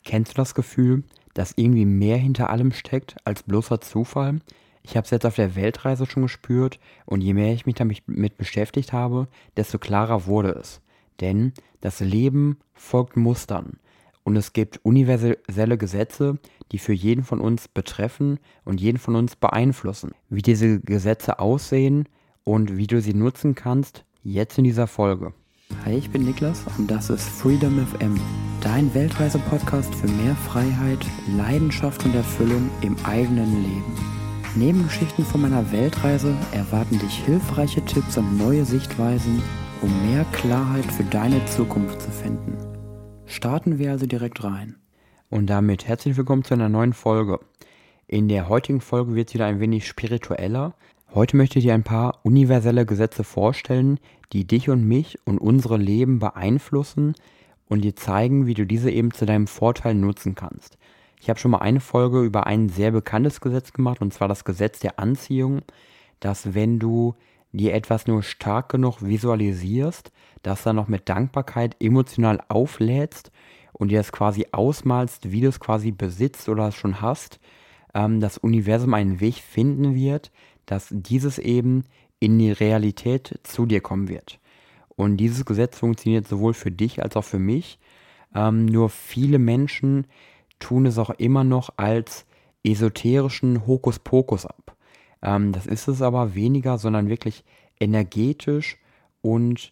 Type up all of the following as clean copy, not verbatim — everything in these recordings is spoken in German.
Kennst du das Gefühl, dass irgendwie mehr hinter allem steckt als bloßer Zufall? Ich habe es jetzt auf der Weltreise schon gespürt und je mehr ich mich damit mit beschäftigt habe, desto klarer wurde es. Denn das Leben folgt Mustern und es gibt universelle Gesetze, die für jeden von uns betreffen und jeden von uns beeinflussen. Wie diese Gesetze aussehen und wie du sie nutzen kannst, jetzt in dieser Folge. Hi, ich bin Niklas und das ist Freedom FM, dein Weltreise-Podcast für mehr Freiheit, Leidenschaft und Erfüllung im eigenen Leben. Neben Geschichten von meiner Weltreise erwarten dich hilfreiche Tipps und neue Sichtweisen, um mehr Klarheit für deine Zukunft zu finden. Starten wir also direkt rein. Und damit herzlich willkommen zu einer neuen Folge. In der heutigen Folge wird es wieder ein wenig spiritueller. Heute möchte ich dir ein paar universelle Gesetze vorstellen, die dich und mich und unsere Leben beeinflussen und dir zeigen, wie du diese eben zu deinem Vorteil nutzen kannst. Ich habe schon mal eine Folge über ein sehr bekanntes Gesetz gemacht, und zwar das Gesetz der Anziehung, dass wenn du dir etwas nur stark genug visualisierst, das dann noch mit Dankbarkeit emotional auflädst und dir das quasi ausmalst, wie du es quasi besitzt oder es schon hast, das Universum einen Weg finden wird, dass dieses eben in die Realität zu dir kommen wird. Und dieses Gesetz funktioniert sowohl für dich als auch für mich. Nur viele Menschen tun es auch immer noch als esoterischen Hokuspokus ab. Das ist es aber weniger, sondern wirklich energetisch und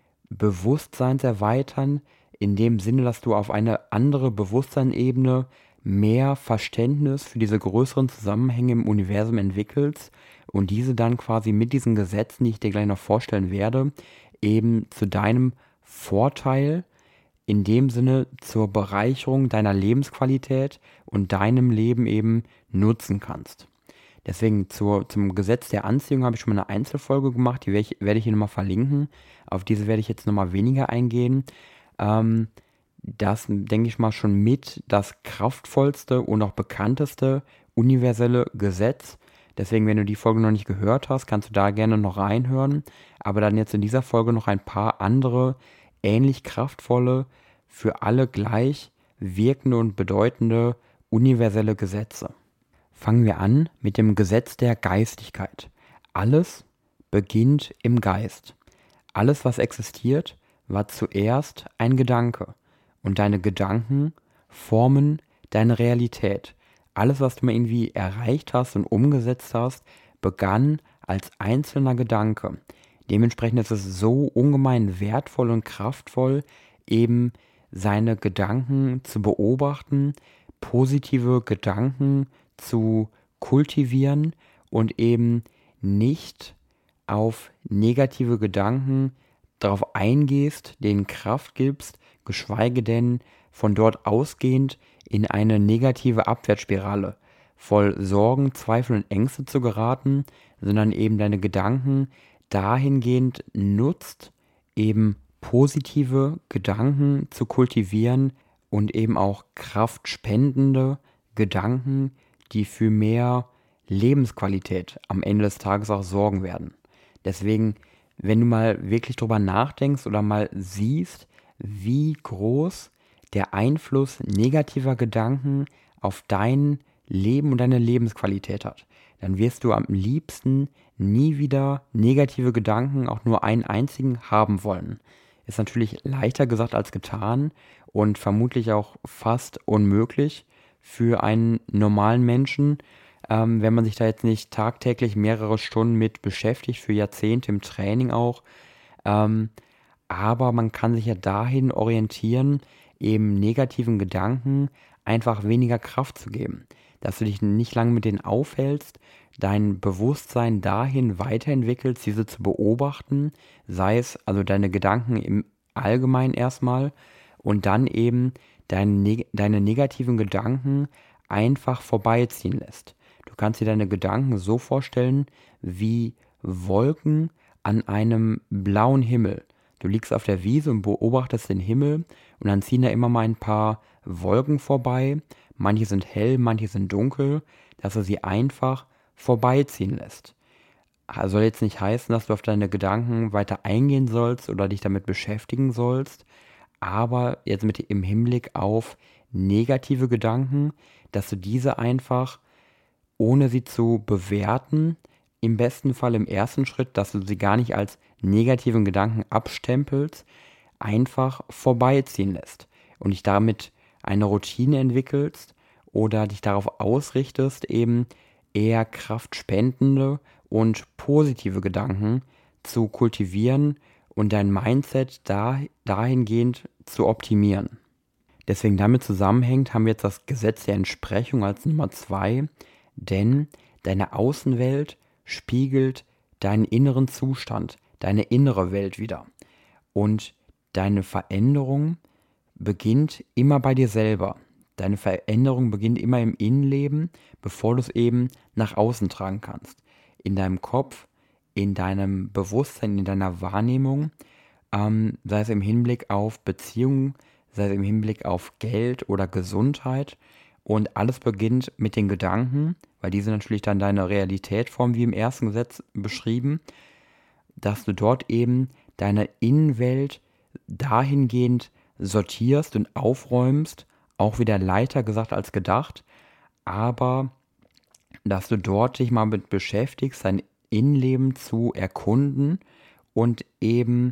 bewusstseinserweitern, in dem Sinne, dass du auf eine andere Bewusstseinsebene mehr Verständnis für diese größeren Zusammenhänge im Universum entwickelst und diese dann quasi mit diesen Gesetzen, die ich dir gleich noch vorstellen werde, eben zu deinem Vorteil, in dem Sinne zur Bereicherung deiner Lebensqualität und deinem Leben eben nutzen kannst. Deswegen zum Gesetz der Anziehung habe ich schon mal eine Einzelfolge gemacht, die werde ich hier nochmal verlinken. Auf diese werde ich jetzt nochmal weniger eingehen. Das, denke ich mal, schon mit das kraftvollste und auch bekannteste universelle Gesetz. Deswegen, wenn du die Folge noch nicht gehört hast, kannst du da gerne noch reinhören. Aber dann jetzt in dieser Folge noch ein paar andere, ähnlich kraftvolle, für alle gleich wirkende und bedeutende universelle Gesetze. Fangen wir an mit dem Gesetz der Geistigkeit. Alles beginnt im Geist. Alles, was existiert, war zuerst ein Gedanke. Und deine Gedanken formen deine Realität. Alles, was du mal irgendwie erreicht hast und umgesetzt hast, begann als einzelner Gedanke. Dementsprechend ist es so ungemein wertvoll und kraftvoll, eben seine Gedanken zu beobachten, positive Gedanken zu kultivieren und eben nicht auf negative Gedanken darauf eingehst, denen Kraft gibst, geschweige denn von dort ausgehend in eine negative Abwärtsspirale voll Sorgen, Zweifel und Ängste zu geraten, sondern eben deine Gedanken dahingehend nutzt, eben positive Gedanken zu kultivieren und eben auch kraftspendende Gedanken, die für mehr Lebensqualität am Ende des Tages auch sorgen werden. Deswegen, wenn du mal wirklich drüber nachdenkst oder mal siehst, wie groß der Einfluss negativer Gedanken auf dein Leben und deine Lebensqualität hat, dann wirst du am liebsten nie wieder negative Gedanken, auch nur einen einzigen, haben wollen. Ist natürlich leichter gesagt als getan und vermutlich auch fast unmöglich für einen normalen Menschen, wenn man sich da jetzt nicht tagtäglich mehrere Stunden mit beschäftigt, für Jahrzehnte im Training auch. Aber man kann sich ja dahin orientieren, eben negativen Gedanken einfach weniger Kraft zu geben. Dass du dich nicht lange mit denen aufhältst, dein Bewusstsein dahin weiterentwickelst, diese zu beobachten, sei es also deine Gedanken im Allgemeinen erstmal und dann eben deine negativen Gedanken einfach vorbeiziehen lässt. Du kannst dir deine Gedanken so vorstellen wie Wolken an einem blauen Himmel. Du liegst auf der Wiese und beobachtest den Himmel und dann ziehen da immer mal ein paar Wolken vorbei. Manche sind hell, manche sind dunkel, dass du sie einfach vorbeiziehen lässt. Soll jetzt nicht heißen, dass du auf deine Gedanken weiter eingehen sollst oder dich damit beschäftigen sollst, aber jetzt im Hinblick auf negative Gedanken, dass du diese einfach, ohne sie zu bewerten, im besten Fall im ersten Schritt, dass du sie gar nicht als negativen Gedanken abstempelst, einfach vorbeiziehen lässt und dich damit eine Routine entwickelst oder dich darauf ausrichtest, eben eher kraftspendende und positive Gedanken zu kultivieren und dein Mindset dahingehend zu optimieren. Deswegen damit zusammenhängt, haben wir jetzt das Gesetz der Entsprechung als Nummer 2, denn deine Außenwelt spiegelt deinen inneren Zustand, deine innere Welt wider. Und deine Veränderung beginnt immer bei dir selber. Deine Veränderung beginnt immer im Innenleben, bevor du es eben nach außen tragen kannst. In deinem Kopf, in deinem Bewusstsein, in deiner Wahrnehmung, sei es im Hinblick auf Beziehungen, sei es im Hinblick auf Geld oder Gesundheit. Und alles beginnt mit den Gedanken, weil diese natürlich dann deine Realität formen, wie im ersten Gesetz beschrieben, dass du dort eben deine Innenwelt dahingehend sortierst und aufräumst, auch wieder leichter gesagt als gedacht, aber dass du dort dich mal mit beschäftigst, dein Innenleben zu erkunden und eben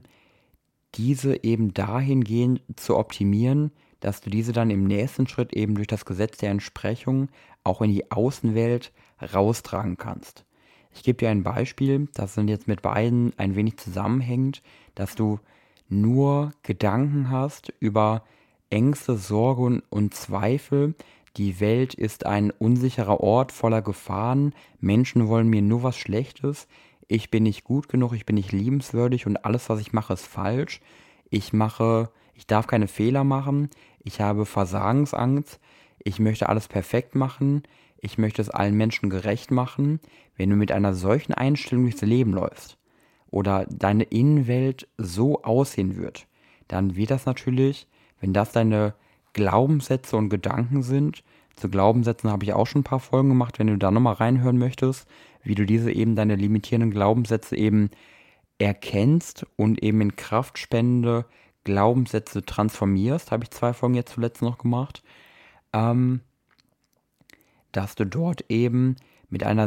diese eben dahingehend zu optimieren, dass du diese dann im nächsten Schritt eben durch das Gesetz der Entsprechung auch in die Außenwelt raustragen kannst. Ich gebe dir ein Beispiel, das dann jetzt mit beiden ein wenig zusammenhängt, dass du nur Gedanken hast über Ängste, Sorge und Zweifel. Die Welt ist ein unsicherer Ort voller Gefahren. Menschen wollen mir nur was Schlechtes. Ich bin nicht gut genug, ich bin nicht liebenswürdig und alles, was ich mache, ist falsch. Ich darf keine Fehler machen. Ich habe Versagensangst. Ich möchte alles perfekt machen. Ich möchte es allen Menschen gerecht machen. Wenn du mit einer solchen Einstellung durchs Leben läufst oder deine Innenwelt so aussehen wird, dann wird das natürlich, wenn das deine Glaubenssätze und Gedanken sind, zu Glaubenssätzen habe ich auch schon ein paar Folgen gemacht, wenn du da nochmal reinhören möchtest, wie du diese eben, deine limitierenden Glaubenssätze eben erkennst und eben in kraftspendende Glaubenssätze transformierst, habe ich 2 Folgen jetzt zuletzt noch gemacht, dass du dort eben mit einem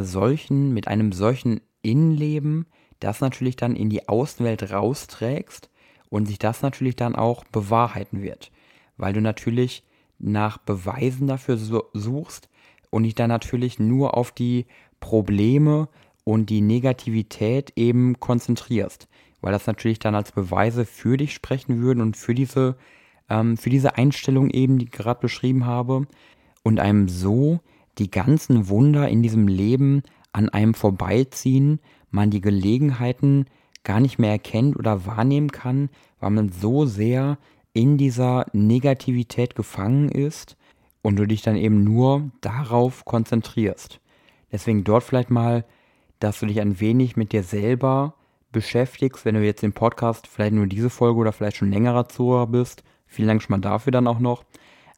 solchen Innenleben das natürlich dann in die Außenwelt rausträgst und sich das natürlich dann auch bewahrheiten wird, weil du natürlich nach Beweisen dafür suchst und dich dann natürlich nur auf die Probleme und die Negativität eben konzentrierst, weil das natürlich dann als Beweise für dich sprechen würden und für diese Einstellung eben, die ich gerade beschrieben habe, und einem so die ganzen Wunder in diesem Leben an einem vorbeiziehen, man die Gelegenheiten gar nicht mehr erkennt oder wahrnehmen kann, weil man so sehr in dieser Negativität gefangen ist und du dich dann eben nur darauf konzentrierst. Deswegen dort vielleicht mal, dass du dich ein wenig mit dir selber beschäftigst, wenn du jetzt im Podcast vielleicht nur diese Folge oder vielleicht schon längerer Zuhörer bist. Vielen Dank schon mal dafür dann auch noch.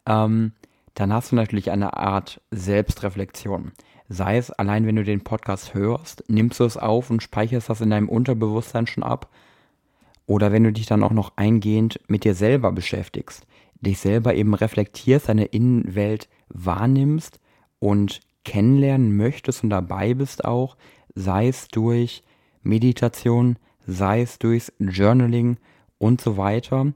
Dann hast du natürlich eine Art Selbstreflexion. Sei es allein, wenn du den Podcast hörst, nimmst du es auf und speicherst das in deinem Unterbewusstsein schon ab. Oder wenn du dich dann auch noch eingehend mit dir selber beschäftigst, dich selber eben reflektierst, deine Innenwelt wahrnimmst und kennenlernen möchtest und dabei bist auch, sei es durch Meditation, sei es durch Journaling und so weiter,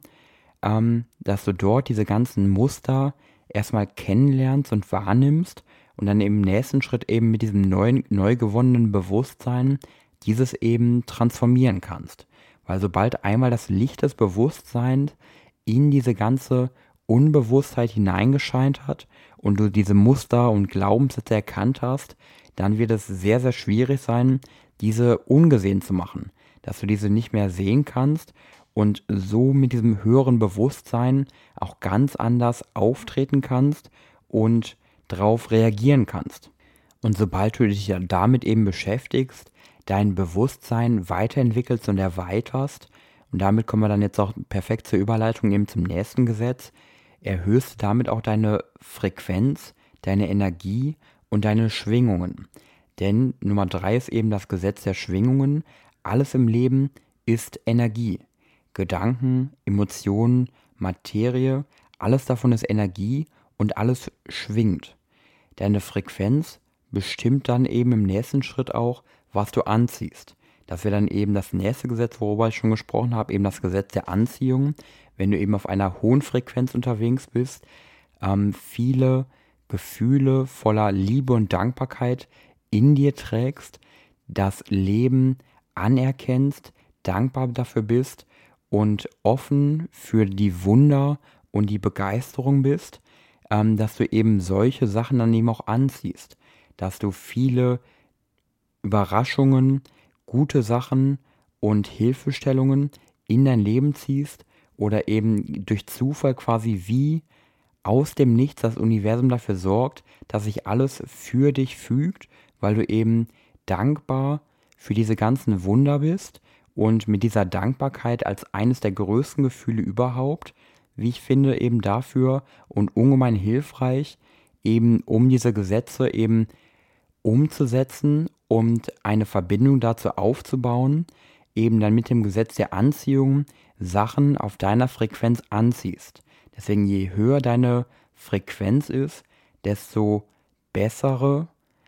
dass du dort diese ganzen Muster erstmal kennenlernst und wahrnimmst und dann im nächsten Schritt eben mit diesem neu gewonnenen Bewusstsein dieses eben transformieren kannst. Weil sobald einmal das Licht des Bewusstseins in diese ganze Unbewusstheit hineingescheint hat und du diese Muster und Glaubenssätze erkannt hast, dann wird es sehr, sehr schwierig sein, diese ungesehen zu machen. Dass du diese nicht mehr sehen kannst und so mit diesem höheren Bewusstsein auch ganz anders auftreten kannst und darauf reagieren kannst. Und sobald du dich ja damit eben beschäftigst, dein Bewusstsein weiterentwickelst und erweiterst, und damit kommen wir dann jetzt auch perfekt zur Überleitung eben zum nächsten Gesetz, erhöhst du damit auch deine Frequenz, deine Energie und deine Schwingungen. Denn Nummer 3 ist eben das Gesetz der Schwingungen. Alles im Leben ist Energie. Gedanken, Emotionen, Materie, alles davon ist Energie und alles schwingt. Deine Frequenz bestimmt dann eben im nächsten Schritt auch, was du anziehst. Das wäre dann eben das nächste Gesetz, worüber ich schon gesprochen habe, eben das Gesetz der Anziehung. Wenn du eben auf einer hohen Frequenz unterwegs bist, viele Gefühle voller Liebe und Dankbarkeit in dir trägst, das Leben anerkennst, dankbar dafür bist und offen für die Wunder und die Begeisterung bist, dass du eben solche Sachen dann eben auch anziehst, dass du viele Überraschungen, gute Sachen und Hilfestellungen in dein Leben ziehst oder eben durch Zufall quasi wie aus dem Nichts das Universum dafür sorgt, dass sich alles für dich fügt, weil du eben dankbar für diese ganzen Wunder bist und mit dieser Dankbarkeit als eines der größten Gefühle überhaupt, wie ich finde, eben dafür und ungemein hilfreich, eben um diese Gesetze eben umzusetzen und eine Verbindung dazu aufzubauen, eben dann mit dem Gesetz der Anziehung Sachen auf deiner Frequenz anziehst. Deswegen je höher deine Frequenz ist, desto besser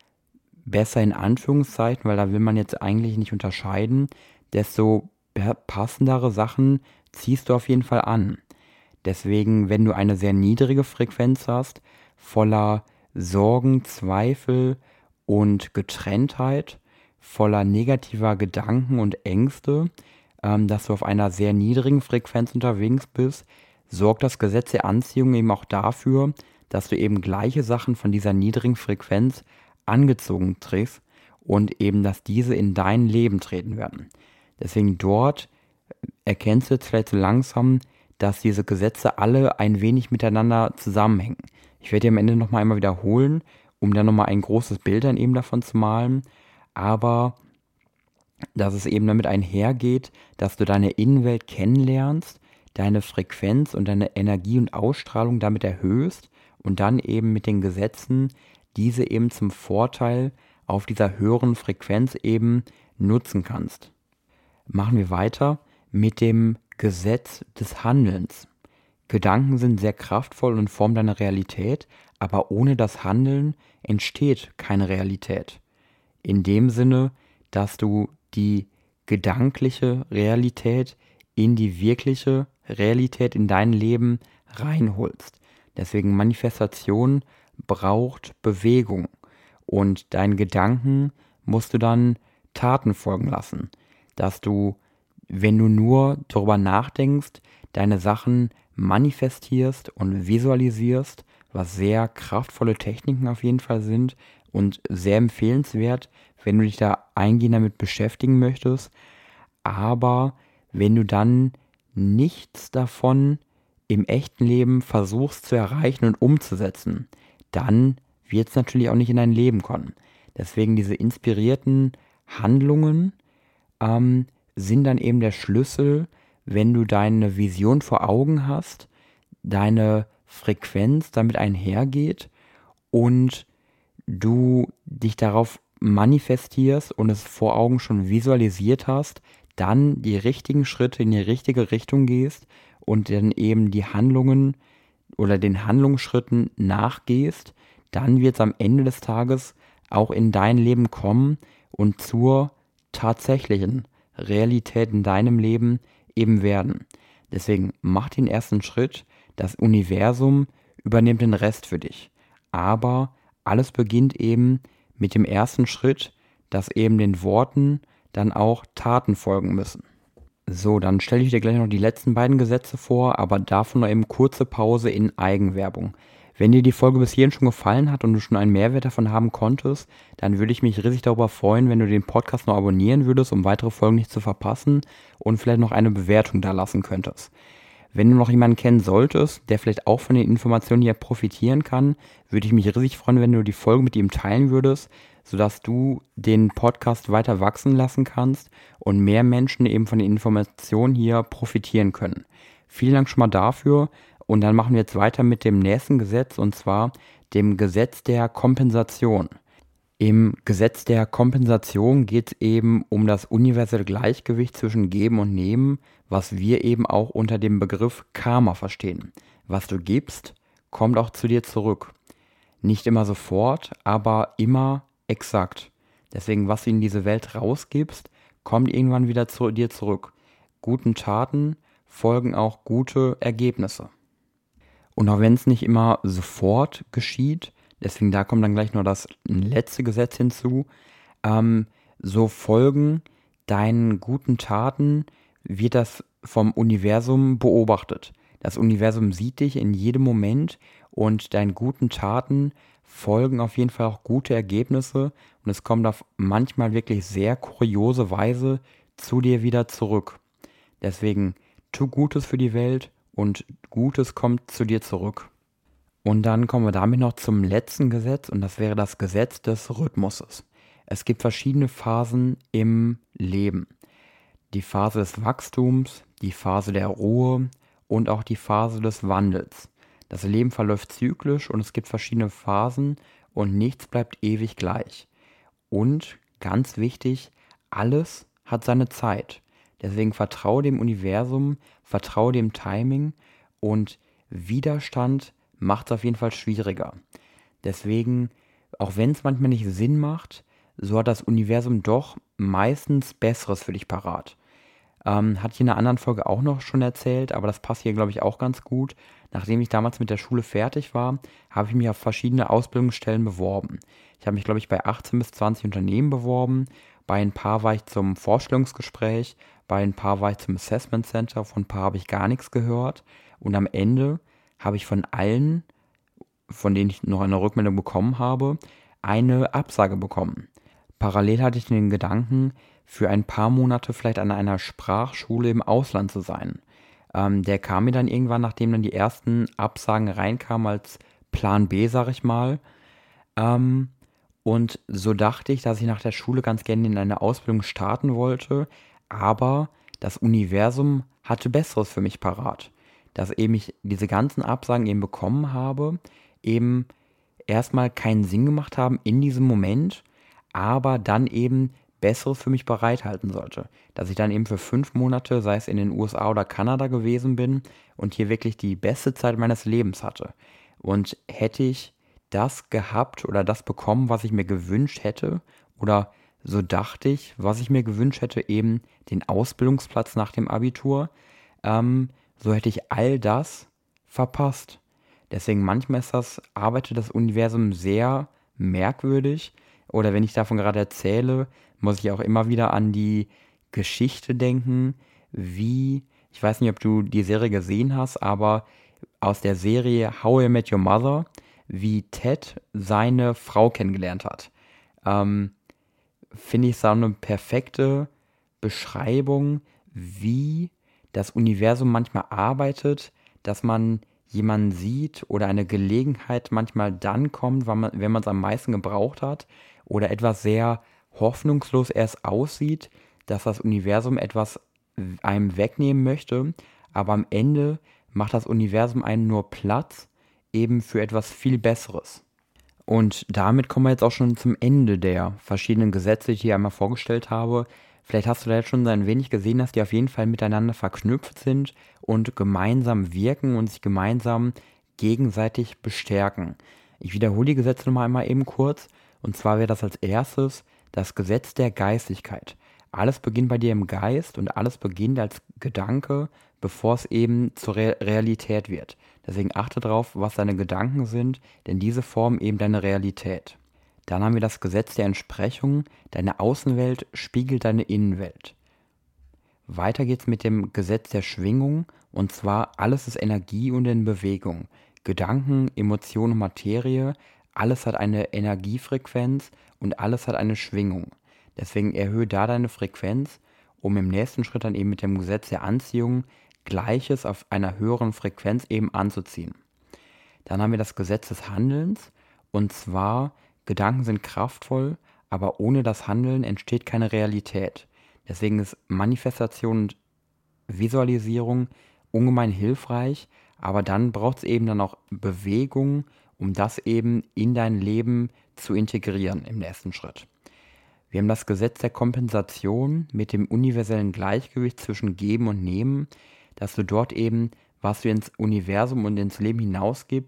in Anführungszeichen, weil da will man jetzt eigentlich nicht unterscheiden, desto passendere Sachen ziehst du auf jeden Fall an. Deswegen, wenn du eine sehr niedrige Frequenz hast, voller Sorgen, Zweifel und Getrenntheit, voller negativer Gedanken und Ängste, dass du auf einer sehr niedrigen Frequenz unterwegs bist, sorgt das Gesetz der Anziehung eben auch dafür, dass du eben gleiche Sachen von dieser niedrigen Frequenz angezogen triffst und eben, dass diese in dein Leben treten werden. Deswegen dort erkennst du jetzt vielleicht so langsam, dass diese Gesetze alle ein wenig miteinander zusammenhängen. Ich werde dir am Ende nochmal einmal wiederholen, um dann nochmal ein großes Bild dann eben davon zu malen, aber dass es eben damit einhergeht, dass du deine Innenwelt kennenlernst, deine Frequenz und deine Energie und Ausstrahlung damit erhöhst und dann eben mit den Gesetzen diese eben zum Vorteil auf dieser höheren Frequenz eben nutzen kannst. Machen wir weiter mit dem Gesetz des Handelns. Gedanken sind sehr kraftvoll und formen deine Realität, aber ohne das Handeln entsteht keine Realität. In dem Sinne, dass du die gedankliche Realität in die wirkliche Realität in dein Leben reinholst. Deswegen Manifestation braucht Bewegung und deinen Gedanken musst du dann Taten folgen lassen, dass du, wenn du nur darüber nachdenkst, deine Sachen manifestierst und visualisierst, was sehr kraftvolle Techniken auf jeden Fall sind und sehr empfehlenswert, wenn du dich da eingehend damit beschäftigen möchtest. Aber wenn du dann nichts davon im echten Leben versuchst zu erreichen und umzusetzen, dann wird es natürlich auch nicht in dein Leben kommen. Deswegen diese inspirierten Handlungen sind dann eben der Schlüssel, wenn du deine Vision vor Augen hast, deine Frequenz damit einhergeht und du dich darauf manifestierst und es vor Augen schon visualisiert hast, dann die richtigen Schritte in die richtige Richtung gehst und dann eben die Handlungen oder den Handlungsschritten nachgehst, dann wird es am Ende des Tages auch in dein Leben kommen und zur tatsächlichen Realität in deinem Leben eben werden. Deswegen mach den ersten Schritt, das Universum übernimmt den Rest für dich. Aber alles beginnt eben mit dem ersten Schritt, dass eben den Worten dann auch Taten folgen müssen. So, dann stelle ich dir gleich noch die letzten beiden Gesetze vor, aber davon noch eben kurze Pause in Eigenwerbung. Wenn dir die Folge bis hierhin schon gefallen hat und du schon einen Mehrwert davon haben konntest, dann würde ich mich riesig darüber freuen, wenn du den Podcast noch abonnieren würdest, um weitere Folgen nicht zu verpassen und vielleicht noch eine Bewertung da lassen könntest. Wenn du noch jemanden kennen solltest, der vielleicht auch von den Informationen hier profitieren kann, würde ich mich riesig freuen, wenn du die Folge mit ihm teilen würdest, sodass du den Podcast weiter wachsen lassen kannst und mehr Menschen eben von den Informationen hier profitieren können. Vielen Dank schon mal dafür und dann machen wir jetzt weiter mit dem nächsten Gesetz und zwar dem Gesetz der Kompensation. Im Gesetz der Kompensation geht es eben um das universelle Gleichgewicht zwischen Geben und Nehmen, was wir eben auch unter dem Begriff Karma verstehen. Was du gibst, kommt auch zu dir zurück. Nicht immer sofort, aber immer exakt. Deswegen, was du in diese Welt rausgibst, kommt irgendwann wieder zu dir zurück. Guten Taten folgen auch gute Ergebnisse. Und auch wenn es nicht immer sofort geschieht, deswegen da kommt dann gleich nur das letzte Gesetz hinzu, so folgen deinen guten Taten, wird das vom Universum beobachtet. Das Universum sieht dich in jedem Moment und deinen guten Taten folgen auf jeden Fall auch gute Ergebnisse und es kommt auf manchmal wirklich sehr kuriose Weise zu dir wieder zurück. Deswegen tu Gutes für die Welt und Gutes kommt zu dir zurück. Und dann kommen wir damit noch zum letzten Gesetz und das wäre das Gesetz des Rhythmuses. Es gibt verschiedene Phasen im Leben. Die Phase des Wachstums, die Phase der Ruhe und auch die Phase des Wandels. Das Leben verläuft zyklisch und es gibt verschiedene Phasen und nichts bleibt ewig gleich. Und ganz wichtig, alles hat seine Zeit. Deswegen vertraue dem Universum, vertraue dem Timing und Widerstand macht es auf jeden Fall schwieriger. Deswegen, auch wenn es manchmal nicht Sinn macht, so hat das Universum doch meistens Besseres für dich parat. Hatte ich in einer anderen Folge auch noch schon erzählt, aber das passt hier, glaube ich, auch ganz gut. Nachdem ich damals mit der Schule fertig war, habe ich mich auf verschiedene Ausbildungsstellen beworben. Ich habe mich, glaube ich, bei 18 bis 20 Unternehmen beworben. Bei ein paar war ich zum Vorstellungsgespräch, bei ein paar war ich zum Assessment Center, von ein paar habe ich gar nichts gehört. Und am Ende habe ich von allen, von denen ich noch eine Rückmeldung bekommen habe, eine Absage bekommen. Parallel hatte ich den Gedanken, für ein paar Monate vielleicht an einer Sprachschule im Ausland zu sein. Der kam mir dann irgendwann, nachdem dann die ersten Absagen reinkamen, als Plan B, sag ich mal. Und so dachte ich, dass ich nach der Schule ganz gerne in eine Ausbildung starten wollte, aber das Universum hatte Besseres für mich parat. Dass eben ich diese ganzen Absagen eben bekommen habe, eben erstmal keinen Sinn gemacht haben in diesem Moment, aber dann eben Besseres für mich bereithalten sollte. Dass ich dann eben für 5 Monate, sei es in den USA oder Kanada gewesen bin und hier wirklich die beste Zeit meines Lebens hatte. Und hätte ich das gehabt oder das bekommen, was ich mir gewünscht hätte, oder so dachte ich, was ich mir gewünscht hätte, eben den Ausbildungsplatz nach dem Abitur, so hätte ich all das verpasst. Deswegen manchmal arbeitet das Universum sehr merkwürdig. Oder wenn ich davon gerade erzähle, muss ich auch immer wieder an die Geschichte denken, ich weiß nicht, ob du die Serie gesehen hast, aber aus der Serie How I Met Your Mother, wie Ted seine Frau kennengelernt hat. Finde ich so eine perfekte Beschreibung, wie das Universum manchmal arbeitet, dass man jemanden sieht oder eine Gelegenheit manchmal dann kommt, wenn man es am meisten gebraucht hat oder etwas sehr hoffnungslos erst aussieht, dass das Universum etwas einem wegnehmen möchte, aber am Ende macht das Universum einen nur Platz eben für etwas viel Besseres. Und damit kommen wir jetzt auch schon zum Ende der verschiedenen Gesetze, die ich hier einmal vorgestellt habe. Vielleicht hast du da jetzt schon ein wenig gesehen, dass die auf jeden Fall miteinander verknüpft sind und gemeinsam wirken und sich gemeinsam gegenseitig bestärken. Ich wiederhole die Gesetze nochmal einmal eben kurz. Und zwar wäre das als erstes das Gesetz der Geistigkeit. Alles beginnt bei dir im Geist und alles beginnt als Gedanke, bevor es eben zur Realität wird. Deswegen achte darauf, was deine Gedanken sind, denn diese formen eben deine Realität. Dann haben wir das Gesetz der Entsprechung. Deine Außenwelt spiegelt deine Innenwelt. Weiter geht's mit dem Gesetz der Schwingung, und zwar alles ist Energie und in Bewegung. Gedanken, Emotionen und Materie, alles hat eine Energiefrequenz und alles hat eine Schwingung. Deswegen erhöhe da deine Frequenz, um im nächsten Schritt dann eben mit dem Gesetz der Anziehung Gleiches auf einer höheren Frequenz eben anzuziehen. Dann haben wir das Gesetz des Handelns, und zwar Gedanken sind kraftvoll, aber ohne das Handeln entsteht keine Realität. Deswegen ist Manifestation und Visualisierung ungemein hilfreich, aber dann braucht es eben dann auch Bewegung, um das eben in dein Leben zu integrieren im nächsten Schritt. Wir haben das Gesetz der Kompensation mit dem universellen Gleichgewicht zwischen Geben und Nehmen, dass du dort eben, was du ins Universum und ins Leben hinausgibst,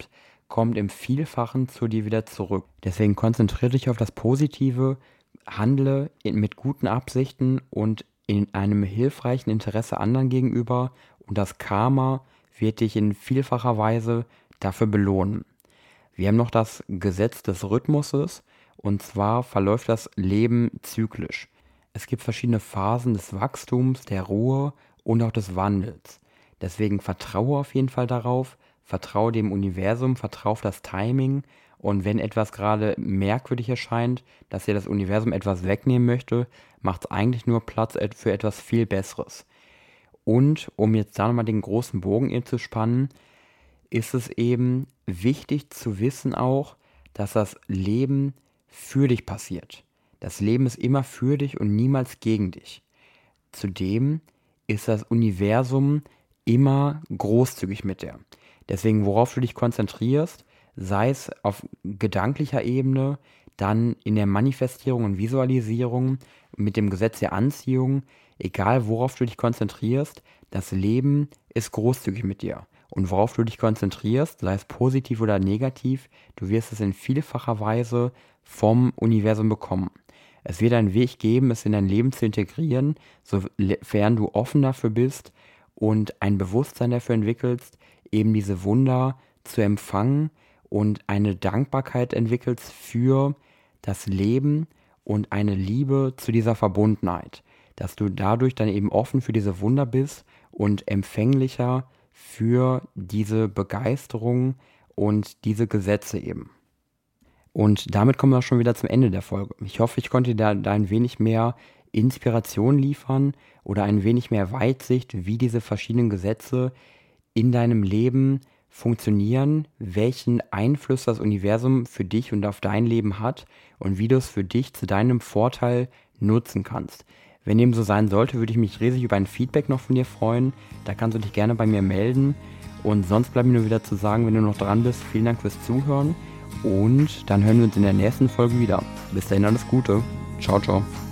kommt im Vielfachen zu dir wieder zurück. Deswegen konzentriere dich auf das Positive, handle mit guten Absichten und in einem hilfreichen Interesse anderen gegenüber und das Karma wird dich in vielfacher Weise dafür belohnen. Wir haben noch das Gesetz des Rhythmuses und zwar verläuft das Leben zyklisch. Es gibt verschiedene Phasen des Wachstums, der Ruhe und auch des Wandels. Deswegen vertraue auf jeden Fall darauf, vertraue dem Universum, vertraue auf das Timing und wenn etwas gerade merkwürdig erscheint, dass dir das Universum etwas wegnehmen möchte, macht es eigentlich nur Platz für etwas viel Besseres. Und um jetzt da nochmal den großen Bogen eben zu spannen, ist es eben wichtig zu wissen auch, dass das Leben für dich passiert. Das Leben ist immer für dich und niemals gegen dich. Zudem ist das Universum immer großzügig mit dir. Deswegen, worauf du dich konzentrierst, sei es auf gedanklicher Ebene, dann in der Manifestierung und Visualisierung, mit dem Gesetz der Anziehung, egal worauf du dich konzentrierst, das Leben ist großzügig mit dir. Und worauf du dich konzentrierst, sei es positiv oder negativ, du wirst es in vielfacher Weise vom Universum bekommen. Es wird einen Weg geben, es in dein Leben zu integrieren, sofern du offen dafür bist und ein Bewusstsein dafür entwickelst, eben diese Wunder zu empfangen und eine Dankbarkeit entwickelst für das Leben und eine Liebe zu dieser Verbundenheit. Dass du dadurch dann eben offen für diese Wunder bist und empfänglicher für diese Begeisterung und diese Gesetze eben. Und damit kommen wir auch schon wieder zum Ende der Folge. Ich hoffe, ich konnte dir da ein wenig mehr Inspiration liefern oder ein wenig mehr Weitsicht, wie diese verschiedenen Gesetze in deinem Leben funktionieren, welchen Einfluss das Universum für dich und auf dein Leben hat und wie du es für dich zu deinem Vorteil nutzen kannst. Wenn dem so sein sollte, würde ich mich riesig über ein Feedback noch von dir freuen. Da kannst du dich gerne bei mir melden. Und sonst bleibt mir nur wieder zu sagen, wenn du noch dran bist, vielen Dank fürs Zuhören. Und dann hören wir uns in der nächsten Folge wieder. Bis dahin alles Gute. Ciao, ciao.